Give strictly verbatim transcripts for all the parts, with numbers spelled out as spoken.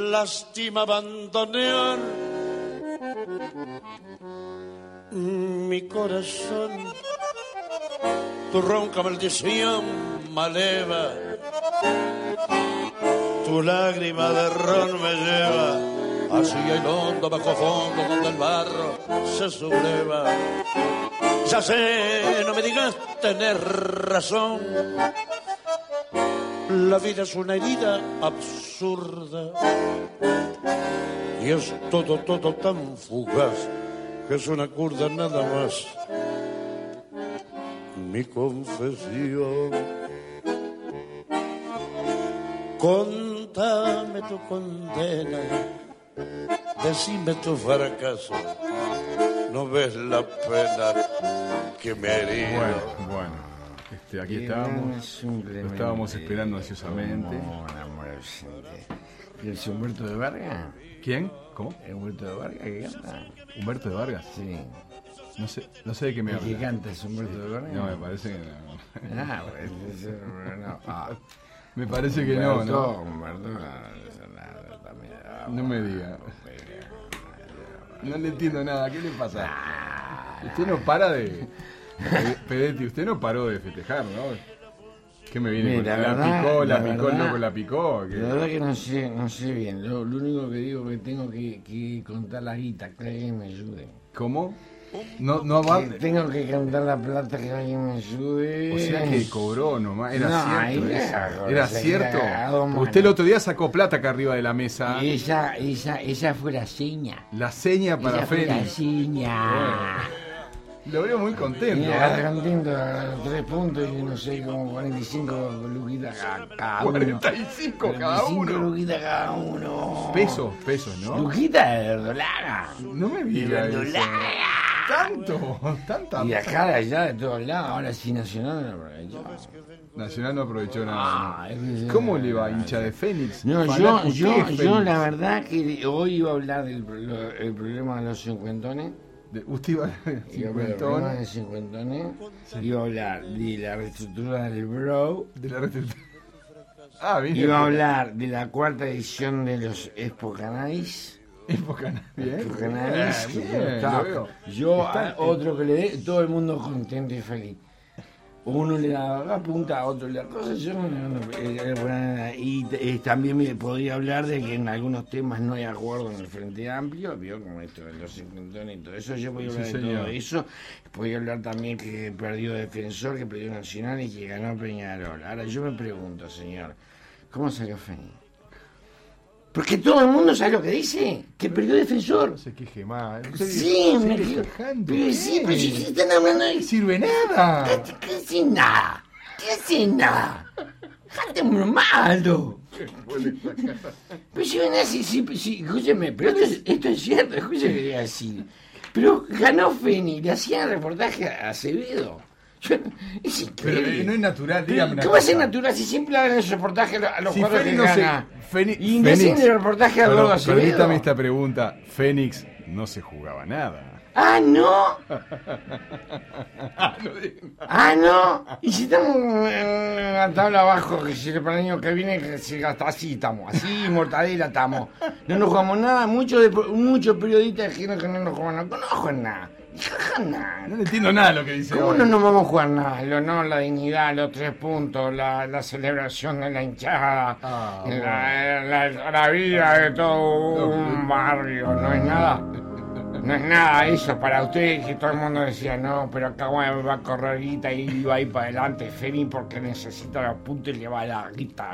lástima abandonar mi corazón. Tu ronca maldición maleva, tu lágrima de ron me lleva hacia el hondo bajo fondo donde el barro se subleva. Ya sé, no me digas tener razón, la vida es una herida absurda y es todo, todo tan fugaz que es una curda nada más. Mi confesión, contame tu condena, decime tu fracaso, no ves la pena que me herí. Bueno, bueno, este, aquí estábamos, lo estábamos esperando ansiosamente. ¿Y el Humberto de Vargas? ¿Quién? ¿Cómo? ¿El Humberto de Vargas que canta? ¿Humberto de Vargas? Sí. No sé, no sé de qué me habla. ¿Y qué canta es Humberto de Vargas? No, me parece que no. Ah, pues, no. Ah. Me parece que no, ¿no? Humberto, no me diga. No le entiendo nada, ¿qué le pasa? Usted no para de... Pedetti, usted no paró de festejar, ¿no? ¿Qué me viene? Mira, con la, la picó, verdad, la, la picó, el verdad, loco la picó. ¿Qué? La verdad que no sé, no sé bien. Lo, lo único que digo es que tengo que, que contar la guita, que alguien me ayude. ¿Cómo? No, no va. Que tengo que contar la plata, que alguien me ayude. O sea que cobró nomás, era No, cierto. ahí Eso. era, Era se cierto. cagado, Porque mano. usted el otro día sacó plata acá arriba de la mesa. Y esa, esa, esa fue la seña. La seña para Esa fue la Fénix. seña. Lo veo muy contento. Y ¿eh? agarra contento, tres puntos y no sé, como cuarenta y cinco luquitas cada, cada uno. cuarenta y cinco cada cuarenta y cinco uno. luquitas cada uno. Pesos, pesos, ¿no? Luquitas de verdolaga. No me De diga eso. verdolaga. Tanto, tanta. Y de acá, de allá, de todos lados. Ahora sí, Nacional no aprovechó. Nacional no aprovechó nada. Ah, es que- ¿Cómo le va, hincha de Fénix? No, yo, Fanático, yo, ¿qué es yo Fénix? la verdad que hoy iba a hablar del pro- lo- el problema de los cincuentones. De- Usted iba a Iba a hablar del problema de cincuentón los cincuentones. Iba a hablar de la reestructura del Bro. de la reestructura. Ah, bien. Iba a hablar de la cuarta edición de los Expo Cannabis. Época bien. Expo Cannabis, Bien, que bien, yo estaba- lo veo. yo, Está- a otro que le dé, todo el mundo contento y feliz. Uno le da la punta, a otro le da cosas. Yo no, no, no, eh, bueno, y eh, también me podría hablar de que en algunos temas no hay acuerdo en el Frente Amplio, vio como esto de los cincuentones y todo eso. Yo podría Sí, hablar de señor. todo eso. Podría hablar también que perdió Defensor, que perdió Nacional y que ganó Peñarol. Ahora yo me pregunto, señor, ¿cómo salió Fénix? Porque todo el mundo sabe lo que dice, que perdió Defensor. No se queje más. Sí, me me estoy quejo. quejando. Pero sí, ¿qué? pero si se están hablando de... No sirve nada. ¿Qué, qué sin nada? ¿Qué sin nada? Dejate malo. Pero si ven así, sí, sí, escúcheme, pero esto es, esto es cierto, escúcheme que voy a decir. Pero ganó Fénix, le hacían reportaje a Acevedo. Yo, es Pero increíble. eh, no es natural, Pero, dígame una ¿cómo va a ser cosa. natural si siempre hagan esos reportajes a los Si cuadros que Fénix no se- gana? Fénix- Y no hacen Fénix- el reportaje a Pero, Eduardo Acevedo. permítame esta pregunta. Fénix no se jugaba nada. Ah, no. Ah, no diga- Ah, no. Y si estamos en la tabla abajo, que si para el año que viene, que si hasta así estamos, así mortadela estamos. No nos jugamos nada. Muchos de, muchos periodistas dijeron que no nos jugamos nada. No nos juegan nada. Ni jajan nada. No le entiendo nada lo que dice ¿Cómo hoy. no nos vamos a jugar nada? El honor, la dignidad, los tres puntos, la, la celebración de la hinchada, Ah, la, la- la vida de todo un barrio. No es nada. No es nada eso para ustedes, que todo el mundo decía, no, pero acá va va a correr guita y va a ir para adelante Fénix porque necesita los puntos y le va a la guita.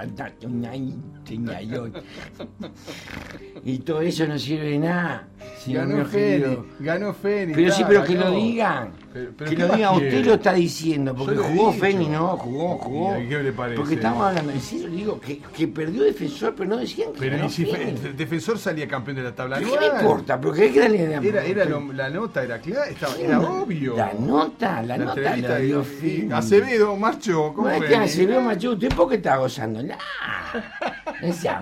Y todo eso no sirve de nada. señor Ganó mío Fénix. querido. Ganó Fénix. Pero sí, ya, pero que ganó. lo digan. Pero- pero que ¿qué lo más digan, quiere? usted lo está diciendo, porque Yo lo he jugó dicho. Fénix, ¿no? Jugó, jugó. ¿Y qué le parece? Porque estamos hablando, en serio, le digo, que, que perdió Defensor, pero no decían que Pero ganó ni si Fe- Fénix. el defensor salía campeón de la tabla ¿Pero qué anual. le importa? ¿Pero qué que le Era, era lo- la nota, era clara, estaba, era obvio. La nota, la, nota entrevista la dio de- Fénix. Acevedo marchó, ¿cómo No es ven? que Acevedo macho, ¿usted por qué está gozando? ¡Nah! No sea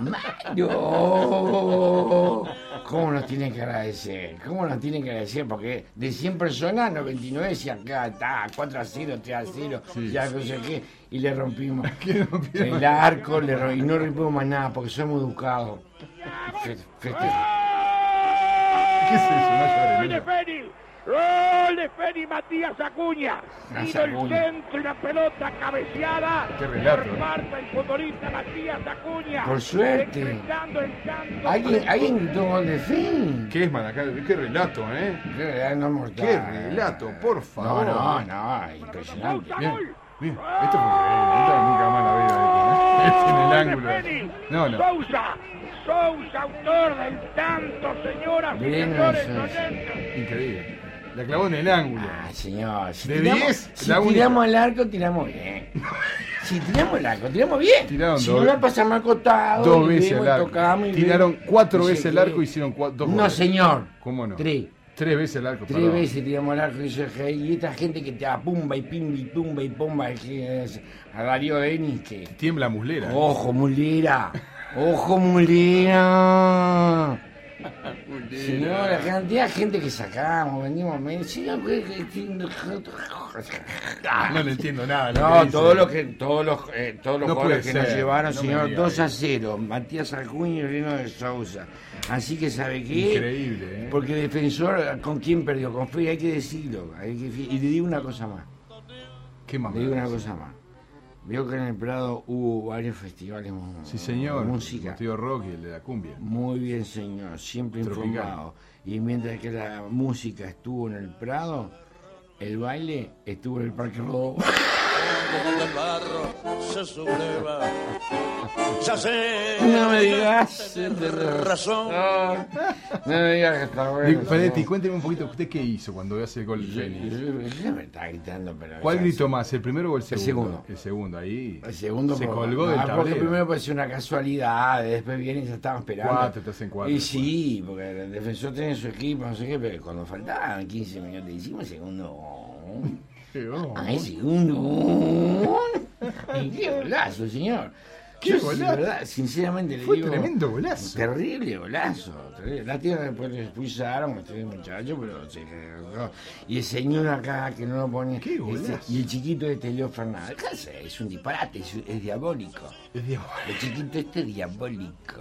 malo. ¿Cómo nos tienen que agradecer? ¿Cómo nos tienen que agradecer? Porque de cien personas, noventa y nueve decían que está cuatro a cero, tres a cero, Sí. ya no sé qué, y le rompimos ¿Qué rompieron? el arco, le rom- y no rompimos más nada porque somos educados. Fe- feste- ¿Qué es eso? No llores, ¡Gol de no. Feni! ¡Gol de Feni Matías Acuña! Matías Vino el Acuña. centro y la pelota cabeceada Qué relato, por eh. parte del futbolista Matías Acuña. Por suerte. Decretando el canto. ¿Alguien, alguien gritó gol de Feni? ¿Qué es, Manacal? Qué relato, ¿eh? Qué relato mortal. Qué relato, por favor. No, no, no, impresionante. Sousa, Bien, gol. bien. Esto fue increíble. Esto nunca más la vida. Este en el Gol de ángulo. Feni. No, no. Sousa, Sousa, autor del tanto, señoras y Bien, señores Sousa. oyentes. Increíble. La clavó en el ángulo. Ah, señor. Si De tiramos, diez, si la única. tiramos al arco, tiramos bien. Si tiramos al arco, tiramos bien. Tiraron si dos- no la pasamos al costado, Dos y veces vemos el y arco. tocamos y Tiraron vemos. cuatro Dice veces el que- arco y hicieron cua- dos No, goles. señor. ¿Cómo no? Tres. Tres veces el arco, Tres perdón. veces tiramos al arco y dice que y esta gente que te apumba y pimba y pumba y pomba que es a Darío Denis que. Tiembla muslera. Ojo, mulera. Ojo, mulera. Señor, la cantidad de gente que sacamos, vendimos medio. Señor, que- que- que- No le entiendo nada. lo que No, dice. todos los que todos los eh, todos los No goles puede que nos ser, llevaron, no me señor, diga dos a eso. cero. Matías Acuña y Rino de Sousa. Así que sabe qué, Increíble, ¿eh? porque Defensor, ¿con quién perdió? Con Fe, hay que decirlo. Hay que, y le digo una cosa más. ¿Qué más? Le digo una cosa más. Veo que en el Prado hubo varios festivales mu- Sí, señor. de música. El tío Rocky, el de la cumbia. Muy bien, señor, siempre Tropical. informado. Y mientras que la música estuvo en el Prado, el baile estuvo en el Parque Rodó. Cuando el barro se subleva, ya sé. No me digas. Tienes razón. No, no me digas que está bueno. Digo, Penetti, señor. cuénteme un poquito, ¿usted qué hizo cuando hace el gol de Yo- Feni? yo- yo me estaba gritando, pero. ¿Cuál ya gritó sé. más, el primero o el segundo? segundo. El segundo, ahí. El segundo se por- colgó no, del porque tablero. primero pareció una casualidad, después viene y ya estaba esperando. Cuatro, te hacen cuatro. Y sí, porque el defensor tiene su equipo, no sé qué, pero cuando faltaban quince minutos, hicimos el segundo. Qué gol. Ay, segundo. Y qué golazo, señor. Qué Yo, golazo. de verdad, sinceramente le Fue digo. tremendo golazo. Terrible golazo. Terrible. La tierra después le expulsaron, este muchacho, pero se quedó. Y el señor acá que no lo pone. Qué golazo. este, y el chiquito este Leo Fernández. ¿Qué hace? Es un disparate, es, es diabólico. Es diabólico. El chiquito este es diabólico.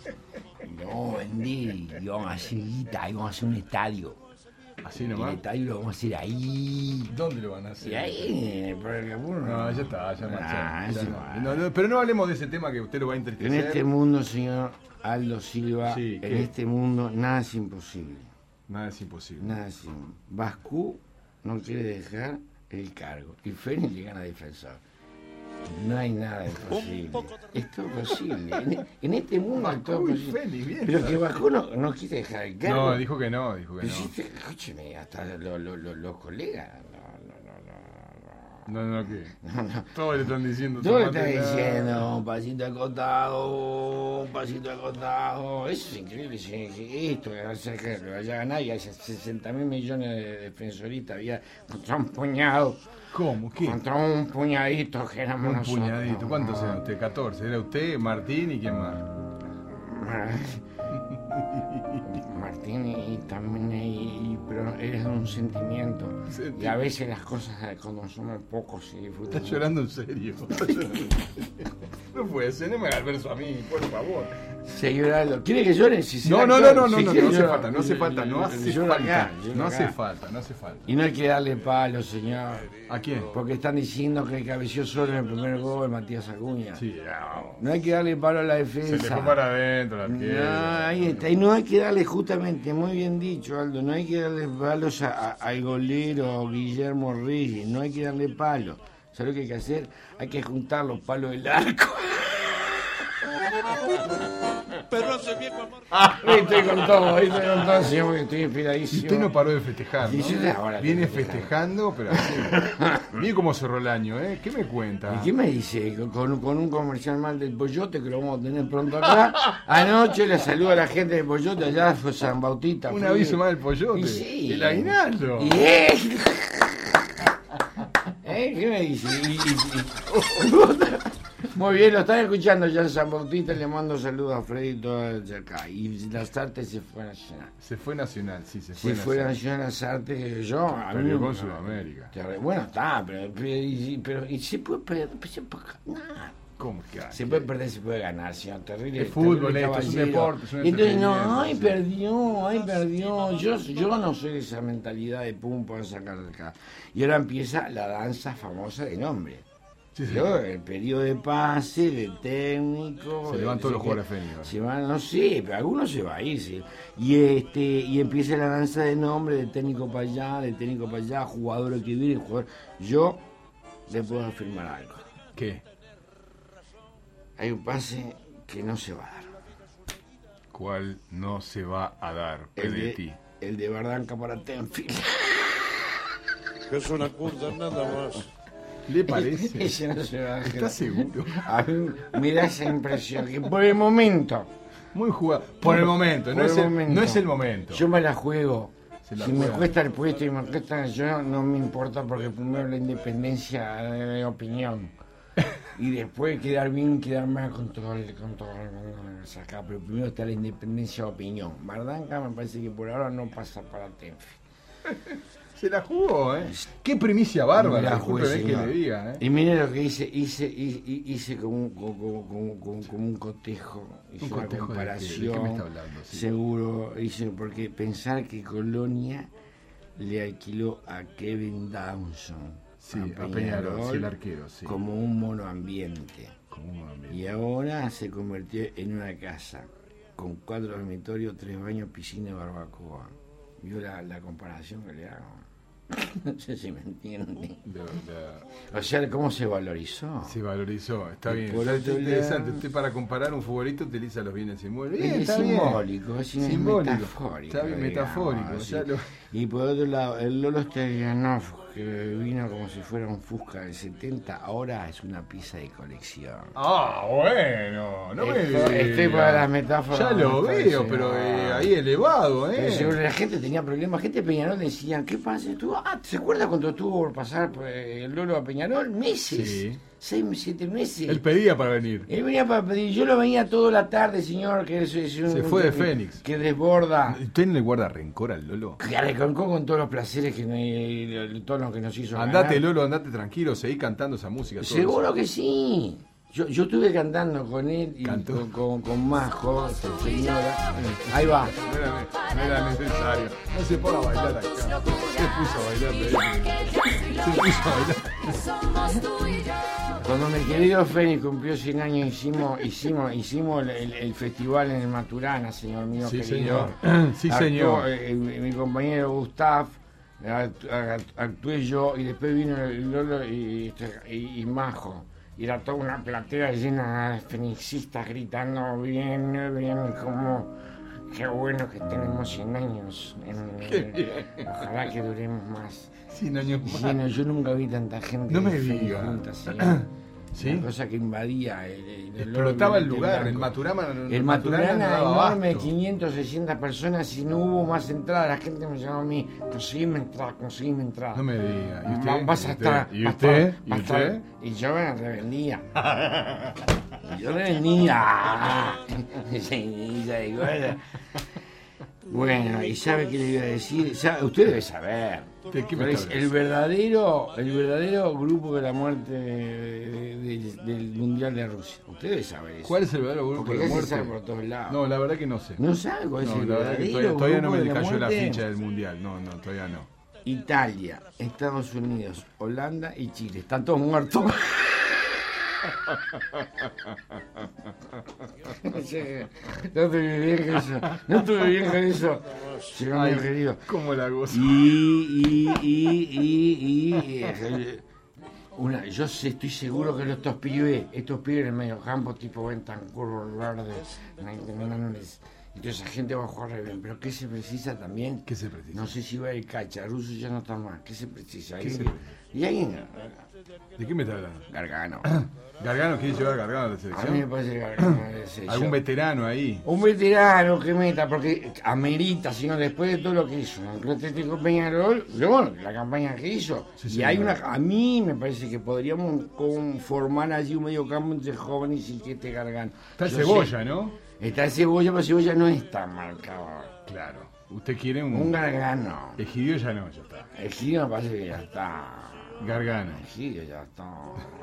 No, vendí. Y vamos a hacer guita, y vamos a hacer un estadio. Así Y el nomás. estadio lo vamos a hacer ahí. ¿Dónde lo van a hacer? Y ahí, por el Capurro. No, ya está, ya Ah, marchamos. ya sí, no. va. No, no, pero no hablemos de ese tema que usted lo va a En entristecer. este mundo, señor Aldo Silva, Sí, en ¿qué? este mundo nada es imposible. Nada es imposible. Nada es imposible. Bascú no quiere dejar el cargo y Fénix le gana a Defensor. No hay nada imposible. Es todo posible. En, en este mundo es todo Bascú y posible. Fénix, bien. Pero que Bascú no, no quiere dejar el cargo. No, dijo que no, dijo que Pero no. si te- escúcheme, hasta lo- lo- lo- los colegas. No, no, no, No, no, ¿qué? no, no. no. Todos le están diciendo. Tú le tomate estás nada. diciendo un pasito acotado, un pasito acotado. Eso es increíble. sí, sí, Esto que hace que lo vaya a ganar y hay sesenta mil millones de defensoristas. Había contra un puñado, ¿Cómo? ¿Qué? contra un puñadito que éramos Un nosotros. puñadito. ¿Cuántos eran usted? catorce. Era usted, Martín y quién más. Martín, y también hay, pero es un sentimiento. Sentimiento. Y a veces las cosas cuando somos pocos se disfrutan. Está llorando en serio. Está llorando en serio. No puede ser, no me haga el verso a mí, por favor. Señor Aldo, ¿quiere que llore? Si se No, da no, no, claro, no, no, si no, quiere no hace llorar, falta, no hace falta, no hace lloro acá, falta. lloro No hace acá. falta, no hace falta. Y no hay que darle palo, señor. ¿A quién? Porque están diciendo que cabeció solo en el primer gol Matías Acuña. Sí, no. No hay que darle palo a la Se defensa. le fue para adentro la No, piedra. ahí está. Y no hay que darle, justamente, muy bien dicho, Aldo, no hay que darle palos a- a- al golero Guillermo Reyes, no hay que darle palos. ¿Sabes lo que hay que hacer? Hay que juntar los palos del arco. Pero hace viejo amor. Ahí estoy con todo, ahí estoy con todo, señor, porque estoy Y inspiradísimo. usted no paró de festejar, Sí, ¿no? sí, ahora Viene estoy festejando, pero así. Mire cómo cerró el año, ¿eh? ¿Qué me cuenta? ¿Y qué me dice? Con, con un comercial mal del Pollote que lo vamos a tener pronto acá. Anoche le saludo a la gente del Pollote, allá fue San Bautista. Un fui- aviso más del pollote. Y sí. El aguinaldo. ¿Y eh? ¿Eh? ¿Qué me dice? Y- y- y- Muy bien, lo están escuchando ya en San Bautista, le mando saludos a Freddy y todo el cerca. Y las artes se fue a Nacional. Se fue Nacional, sí, se Si fue fuera Nacional. Nacional las artes, yo... a mí Perdió me- con Sudamérica. Bueno, está, pero, pero, y- pero y se puede perder, se puede ganar. ¿Cómo que hay? Se puede perder, se puede ganar, señor. Terrible. Es fútbol, terrible esto es un caballero. deporte, es un Y entonces, no, entretenimiento, ay, sí. perdió, ay, perdió. Yo, yo no soy de esa mentalidad de pum, puedo sacar de acá. Y ahora empieza la danza famosa de nombre. Sí, sí. Yo, el periodo de pase, de técnico. Se de- levantan todos no los sé jugadores qué. Fénix, ¿verdad? Se van, no sé, pero algunos se va a ir, sí. Y este, y empieza la danza de nombre, de técnico para allá, de técnico para allá, jugador que viene, jugador. Yo le puedo afirmar algo. ¿Qué? Hay un pase que no se va a dar. ¿Cuál no se va a dar, El Pedetti? de, el de Bardanca para Tenfield. Que es una curda nada más. ¿Le parece? Ese no se va a dar. ¿Estás seguro? A mí me da esa impresión que por el momento, Muy jugado. Por el momento, no, por es el el, momento, no es el momento. yo me la juego. Se la Si me juega. cuesta el puesto y me cuesta, yo no me importa porque primero la independencia de opinión y después quedar bien, quedar mal con todo el, con todo el mundo acá, pero primero está la independencia de opinión. Bardanca me parece que por ahora no pasa para Tenfield. Se la jugó, ¿eh? Qué primicia bárbara, Me la discúlpeme jugué, que señor. le diga, ¿eh? Y mire lo que hice, hice, hice, hice como, un, como, como, como, como un cotejo, hice ¿Un una cotejo de qué? comparación, ¿De qué me está hablando? Sí. seguro, hice, porque pensar que Colonia le alquiló a Kevin Dawson, Sí, a Peñarol, sí, el arquero, sí. como un monoambiente, Como un ambiente. y ahora se convirtió en una casa, con cuatro dormitorios, tres baños, piscina y barbacoa. ¿Vio la, la comparación que le hago? No sé si me entiende. De- de- O sea, ¿cómo se valorizó? Se valorizó, está Y bien. por Está otro interesante. lado- Usted para comparar un futbolito utiliza los bienes inmuebles. Bien, Es está bien. simbólico, es, es Simbólico. metafórico. Está bien, digamos, metafórico. sí. ya lo- Y por otro lado, el Lolo Stoyanov, que vino como si fuera un Fusca del setenta, ahora es una pieza de colección. Ah, bueno, no me Esto- diga. estoy para las metáforas, Ya lo me parece, veo, pero no. eh, ahí elevado, Pero seguro ¿eh? la gente tenía problemas, gente de Peñarol decían, ¿qué pasa? ¿Tú? Ah, ¿se acuerda cuando tuvo por pasar eh, el Lolo a Peñarol? Meses, Sí. seis, siete meses. Él pedía para venir. Él venía para pedir, yo lo veía toda la tarde, señor, que es, es un, Se fue de que- Fénix. Que desborda. ¿Usted no le guarda rencor al Lolo? Que arrancó con todos los placeres que me, todo lo que nos hizo Andate, ganar. Lolo, andate tranquilo, seguí cantando esa música. todos Seguro los- que sí. Yo, yo estuve cantando con él y ¿Cantó? con, con, con Majo, su señora. Ahí va. No era, no era necesario. No se ponga a bailar acá. Se puso a bailar, Pedetti. Se puso a bailar. Cuando mi querido Fénix cumplió cien años, hicimos hicimos hicimos el, el- el festival en el Maturana, señor mío Sí, querido. señor. Sí, Actuó, señor. eh, mi, mi compañero Gustav, act- act- actué yo y después vino el Lolo y, y, y Majo. Y era toda una platea llena de fenixistas gritando bien, bien, como qué bueno que tenemos cien años. En- Qué bien. Ojalá que duremos más. Cien años más. Lleno, yo nunca vi tanta gente No me de Fénix diga. junta, ¿sí? ¿Sí? Una cosa que invadía el, el- el Explotaba el Lolo lugar, Blanco. el Maturana. El Maturana no daba enorme, abasto. quinientas, seiscientas personas y no hubo más entradas. La gente me llamó a mí, conseguime entrar, conseguime entrar. No me diga. ¿Y Va- usted? Vas a ¿Y estar. usted? ¿Y vas a usted? estar- ¿Y vas a estar- usted? Y yo me revendía. Y yo revendía. Sí, ya digo, era- Bueno, ¿y sabe qué le iba a decir? ¿Sabe? Usted debe saber. ¿De qué me ¿Cuál está es hablando? el verdadero, el verdadero grupo de la muerte de- de- de- del Mundial de Rusia. Usted debe saber eso. ¿Cuál es el verdadero grupo Porque de la ya se sabe muerte? por todos lados. No, la verdad que no sé. ¿No sabe cuál es No, el la verdad que verdadero todavía, todavía no grupo me de la cayó la muerte? ficha del mundial. No, no, todavía no. Italia, Estados Unidos, Holanda y Chile. Están todos muertos. No sé, no estuve bien con eso. No estuve bien con eso. Señor mío querido. ¿Cómo la gozo? Y, y, y, y, y, eh, una, yo sé, estoy seguro que estos pibes, estos pibes en el medio campo, tipo Bentancur, Verde, Hernández, y toda esa gente va a jugar re bien. Pero ¿qué se precisa también? ¿Qué se precisa? No sé si va el cacha, Russo ya no está más. ¿Qué se precisa? ¿Qué se ¿Alguien que- ¿Y alguien? ¿De qué me está hablando? Gargano. ¿Gargano quiere llevar a Gargano a la A mí me selección? parece que Gargano es el ¿Algún yo. veterano ahí? Un veterano que meta, porque amerita, sino después de todo lo que hizo en el Club Atlético Peñarol, luego la campaña que hizo. Sí, y sí, hay claro. una, a mí me parece que podríamos conformar allí un medio campo entre jóvenes y que este Gargano. Está el Yo Cebolla, sé, ¿no? Está el Cebolla, pero Cebolla no está marcado. Claro. ¿Usted quiere un...? Un Gargano. Egidio ya no, ya está. El Giro me parece que ya está. Gargano. El Giro ya está.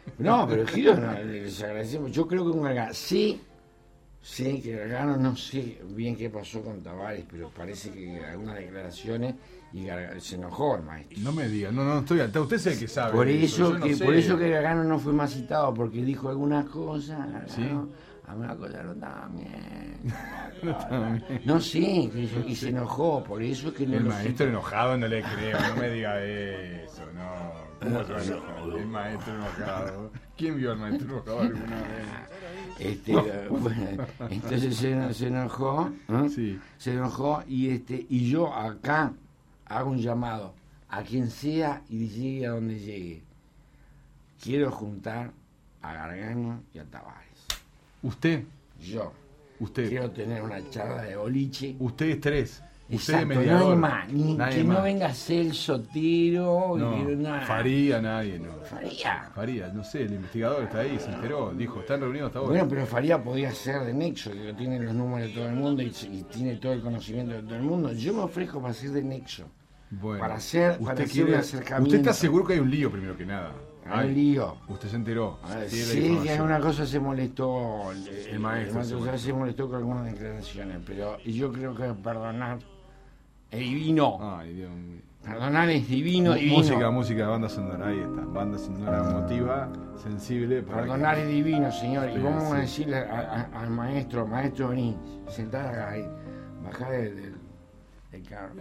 No, pero Giro, no, les agradecemos. Yo creo que un Gargano, sí, sí, que Gargano, no sé bien qué pasó con Tavares, pero parece que algunas declaraciones y Gargano, se enojó el maestro. No me diga, no, no estoy al usted es el que sabe. Por eso, no que, sé. por eso que Gargano no fue más citado, porque dijo algunas cosas, Gargano, ¿Sí? algunas cosas no estaban bien. No estaba bien. No sé, y se enojó, por eso es que no El lo maestro cita. enojado no le creo, no me diga eso, no. ¿Cómo se va a enojar? El maestro enojado. ¿Quién vio al maestro enojado alguna vez? Este, bueno, entonces se, se enojó, ¿eh? Sí. Se enojó y este y yo acá hago un llamado a quien sea y llegue a donde llegue. Quiero juntar a Gargano y a Tavares. Usted, Yo usted, quiero tener una charla de boliche. ustedes tres. Usted es Exacto, mediador. no hay más, ni Nadie que más. no venga Celso Tiro, No, y nada. Faría, nadie, no. Faría. Faría, no sé, el investigador está ahí, se enteró, dijo, están reunidos hasta ahora. Bueno, pero Faría podía ser de Nexo, que tiene los números de todo el mundo y, y tiene todo el conocimiento de todo el mundo. Yo me ofrezco para ser de Nexo. Bueno, para hacer- usted para hacer quiere- un acercamiento. Usted está seguro que hay un lío primero que nada. Hay Ay, lío. Usted se enteró. A ver, tiene la sí, que información. alguna cosa se molestó. El, El maestro se se, molestó. se molestó con algunas declaraciones, pero yo creo que perdonar es divino. Ay, Dios mío. Perdonar es divino, divino. Música, música, banda sonora, ahí está. Banda sonora emotiva, sensible. para Perdonar que- es divino, señor. Y Sí, vamos sí. a decirle a- a- al maestro, maestro, vení, sentad acá ahí, bajá del, del, del carro.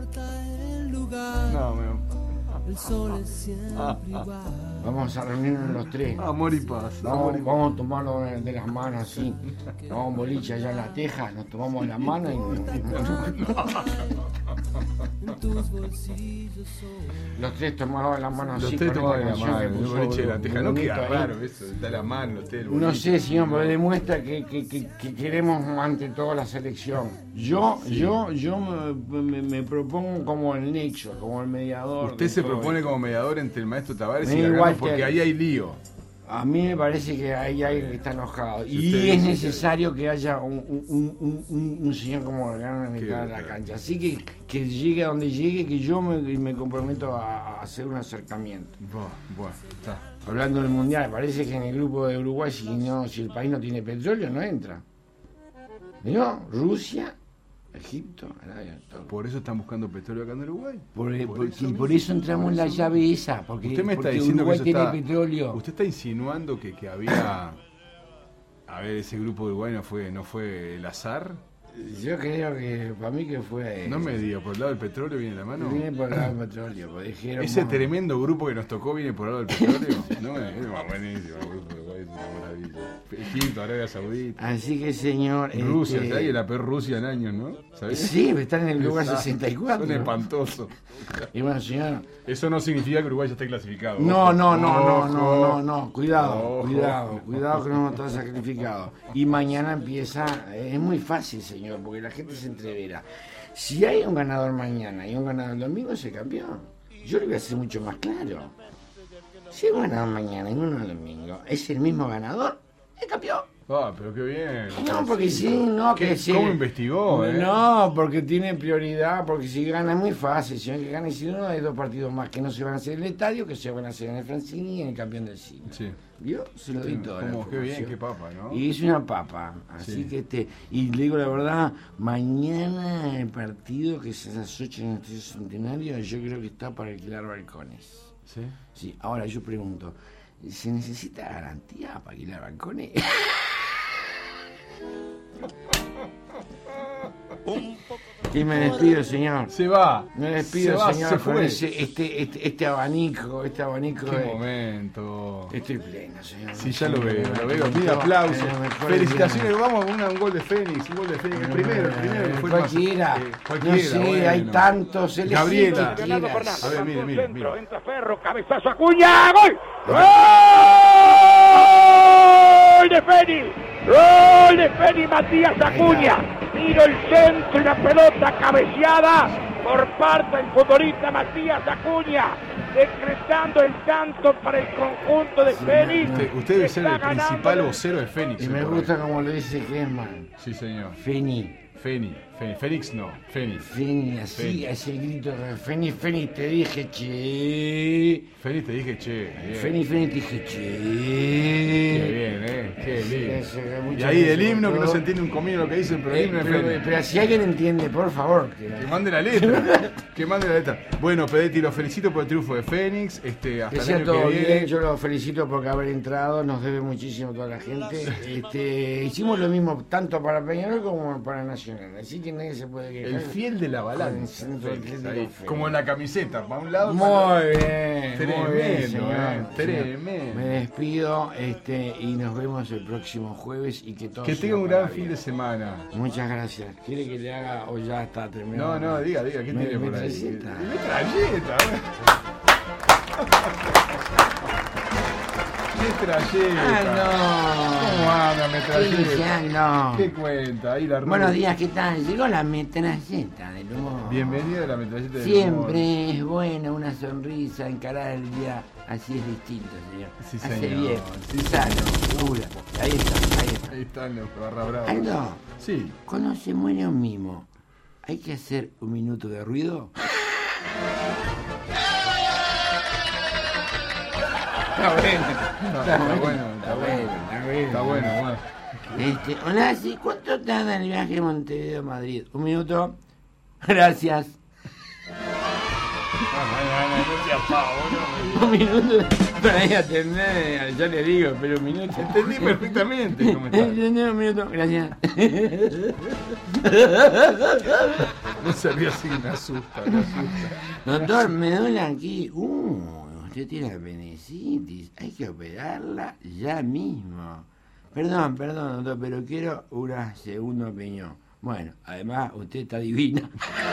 No, me... El sol es siempre igual. Vamos a reunirnos los tres. Amor y paz. amor y Vamos, vamos a tomarlo de, de las manos así. Nos vamos a un boliche allá en la teja, nos tomamos la mano y En tus bolsillos son los tres tomados de la mano así. Los tres con tomados esta de la canción mano, que el puso boliche de la teja. No Brunito queda ahí. raro eso, da la mano, usted el No boliche. sé, señor, pero demuestra que, que, que, que queremos ante todo la selección. Yo, yo, yo me, me- me propongo como el nexo, como el mediador. Usted de se todo propone esto. como mediador entre el maestro Tavares Me y da Gargano igual que porque hay- ahí hay lío. A mí me parece que hay alguien que está enojado. Si Y usted es dice que- necesario que haya un, un, un, un, un señor como Gargano en mitad de la Qué- cancha. Así que que llegue a donde llegue, que yo me, me comprometo a, a hacer un acercamiento. Buah, buah, está. Hablando del mundial, parece que en el grupo de Uruguay, si, no, si el país no tiene petróleo, no entra. ¿No? Rusia, Egipto, Arabia, todo. Por eso están buscando petróleo acá en Uruguay. Por, Por porque- eso por mismo. eso entramos en la llave esa, porque, Usted me está porque diciendo Uruguay que eso tiene está... petróleo. Usted está insinuando que, que había... A ver, ese grupo de Uruguay no fue, no fue el azar. Yo creo que para mí que fue... No me diga, por el lado del petróleo viene la mano. Viene por el lado del petróleo, pues dijeron... Ese bueno, tremendo grupo que nos tocó viene por el lado del petróleo. No, es más buenísimo. El grupo de Uruguay es una maravilla. Egipto, Arabia Saudita. Así que, señor... Rusia, este, hay la peor Rusia en años, ¿no? ¿Sabes? Sí, están en el lugar Exacto. sesenta y cuatro. Son espantosos. Y bueno, señor... Eso no significa que Uruguay ya esté clasificado. No, Ojo. no, no, no, Ojo. no, no, no, cuidado, Ojo. cuidado, cuidado que no vamos a estar sacrificados. Y mañana empieza, es muy fácil, señor, porque la gente se entrevera. Si hay un ganador mañana y un ganador el domingo, se cambió. Yo lo voy a hacer mucho más claro. Si hay un ganador mañana y uno el domingo, es el mismo ganador, es campeón. Ah, pero qué bien. No, porque sí, no, ¿Qué- que sí. cómo investigó, eh? No, porque tiene prioridad, porque si gana es muy fácil, si no que gana y si no hay dos partidos más que no se van a hacer en el estadio, que se van a hacer en el Francini y en el campeón del siglo. Sí. ¿Vio? Se lo di todo. la Como, qué bien, información. qué papa, ¿no? Y es una papa, así Sí. que este, y le digo la verdad, mañana el partido que es a las ocho en el Estadio Centenario, yo creo que está para alquilar balcones. Sí. Sí, ahora yo pregunto, ¿se necesita garantía para alquilar balcones? Y me despido, señor. Se va. Me despido, se va, señor, se con fue. ese, este, este, este abanico, este abanico Qué de... momento. Estoy pleno, señor. Sí, ya lo veo, lo veo. Momento, Mira, aplausos. en los mejores Felicitaciones. días. Vamos a una- un gol de Fénix. Un gol de Fénix. El primero, el primero. que fue el más- Cualquiera. eh, No cualquiera. sé, bueno. hay tantos. elegí Gabriela. el que Leonardo quieras. Fernández. A ver, Marcó mire, un mire, centro, mire. entra Ferro, cabezazo Acuña, ¡gol! ¡Gol de Fénix! ¡Gol de Fénix, Matías Acuña! Tiro el centro y la pelota cabeceada por parte del futbolista Matías Acuña, decretando el tanto para el conjunto de Fénix. Usted, usted debe que ser está el principal ganando. vocero de Fénix. Y eh, me por gusta ahí. como lo dice Gesman. Sí, señor. Feni. Feni, Feni, Fénix no, Feni. Feni, así, Feni. así el grito. Feni, Feni, te dije, che. Feni te dije, che. Bien. Feni, Feni, te dije, che. Qué bien, eh. Qué lindo. Eso, Y muchas ahí el gracias himno por que no todo. se entiende un comino lo que dicen, pero el Eh, himno es pero, Feni. pero si alguien entiende, por favor. Que, Que mande la letra. Que mande la letra. Bueno, Pedetti, los felicito por el triunfo de Fénix. Este, hasta que el sea año todo que viene. bien, yo lo felicito por haber entrado, nos debe muchísimo toda la gente. Este, hicimos lo mismo tanto para Peñarol como para Nacional, así que nadie se puede quejar. El fiel de la Con el balanza. centro Fénix, atlético ahí. Fénix. Como en la camiseta, para un lado. Muy para el otro. bien, Tremendo, muy bien, señor. eh, señor. tremendo. Me despido este, y nos vemos el próximo jueves y que todo Que sea tenga un para gran bien. fin de semana. Muchas gracias. ¿Quiere que le haga o ya está No, terminado? no, diga, diga, ¿qué Me- tiene por ahí? metralleta. Metralleta. Metralleta. ¡Ah, ¿Cómo anda, no! metralleta? Sí, no. ¿Qué cuenta? Ahí la Buenos días, ¿qué tal? Llegó la metralleta del humor. Bienvenido a la metralleta del Siempre es buena una sonrisa, encarar el día así es distinto, señor. Sí, Hace señor. bien, Sí, sano, pura. Ahí está, ahí está. Ahí están los barra bravos. Aldo, Sí. cuando se muere un mimo, ¿hay que hacer un minuto de ruido? Está bueno, Está bueno, está bueno. está bueno. Está bueno, bueno. Este, hola, sí, ¿cuánto tarda el viaje de Montevideo a Madrid? Un minuto. Gracias. Un minuto para ir a atender, ya le digo, pero un minuto. Entendí perfectamente cómo está. Un minuto, gracias. No salió así, me asusta, me asusta. Doctor, me duele aquí. Uh, usted tiene apendicitis. Hay que operarla ya mismo. Perdón, perdón, doctor, pero quiero una segunda opinión. Bueno, además, usted está divina.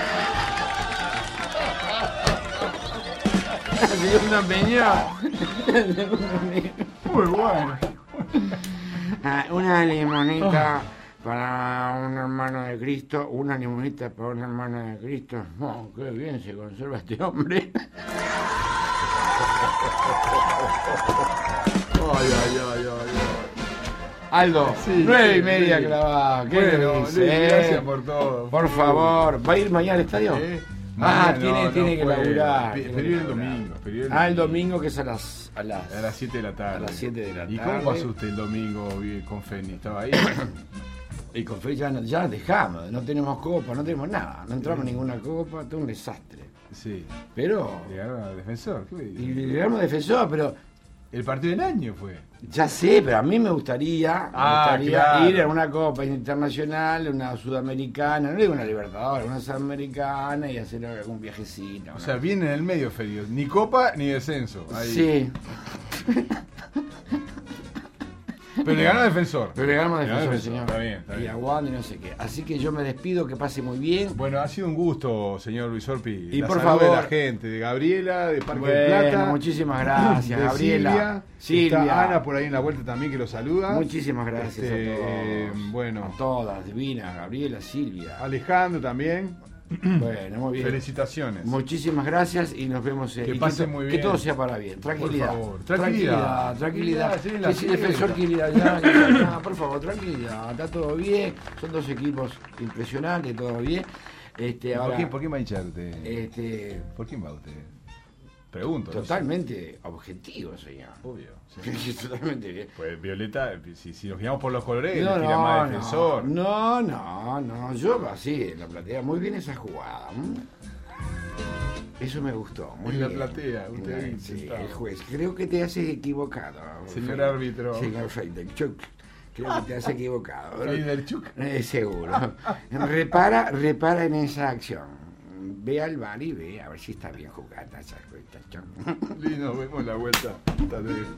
La segunda opinión. Muy bueno. Ah, una limonita para un hermano de Cristo, una limonita para un hermano de Cristo. Oh, qué bien se conserva este hombre. Ay, ay, ay, ay, ay. Aldo, Sí, nueve sí, y media sí. clavada. ¿Qué Bueno, le Luis, dice, eh? gracias por todo. Por favor, ¿va a ir mañana al estadio? ¿Eh? Ah, Mañana tiene, no, tiene no que puedo. laburar. Pe- tiene Pero que el laburar. domingo. pero el Ah, el domingo que es a las... A las, A las siete de la tarde. A las siete de la ¿Y tarde. cómo pasó usted el domingo bien, con Feni? ¿Estaba ahí? Y con fe ya, no- ya dejamos, no tenemos copa, no tenemos nada. No entramos en ninguna copa, todo un desastre. Sí. Pero... Llegaron al defensor. ¿Qué Y dice? llegamos defensor, pero... El partido del año fue. Ya sé, pero a mí me gustaría, me Ah, gustaría claro. ir a una copa internacional, una sudamericana, no digo una Libertadores, una sudamericana y hacer algún viajecito. O sea, viene en el medio, Ferio. Ni copa ni descenso. Ahí. Sí, Pero le ganó al defensor. pero le ganamos Le ganó defensor, al señor. Está bien, está Y bien. aguante y no sé qué. Así que yo me despido, que pase muy bien. Bueno, ha sido un gusto, señor Luis Orpi. Y la por salud favor- de la gente, de Gabriela, de Parque Bueno, del Plata. muchísimas gracias, de Gabriela. Silvia. Silvia. Está Ana por ahí en la vuelta también que lo saluda. Muchísimas gracias Este, a todos. bueno. A todas, Divina, Gabriela, Silvia. Alejandro también. Bueno, muy bien. Felicitaciones. Muchísimas gracias y nos vemos. eh, Que y pase to- muy Que bien. todo sea para bien. Tranquilidad. favor. Tranquilidad. Tranquilidad. Tranquilidad. Sí, la Que si fiesta. defensor tranquilidad. Ya, ya, ya, por favor, tranquilidad. Está todo bien. Son dos equipos impresionantes, todo bien. Este, ¿Por, ahora, qué, ¿Por qué va a hinchar usted? este, ¿Por quién va usted? Pregunto. no sé. totalmente objetivo, señor. Obvio. sí. Totalmente bien. Pues Violeta, si, si nos guiamos por los colores, No, le tira no, más no, defensor. no, no, no, yo así, en la platea, muy bien esa jugada. ¿m? Eso me gustó, muy En la bien. platea, usted ahí Sí, sentado. el juez, creo que te has equivocado. Señor Fe- árbitro. Señor Feidelchuk, creo que te has equivocado. Feidelchuk. Eh, seguro. repara, repara en esa acción. Ve al bar y ve a ver si está bien jugada esa cuestión. Y nos vemos en la vuelta. Hasta luego.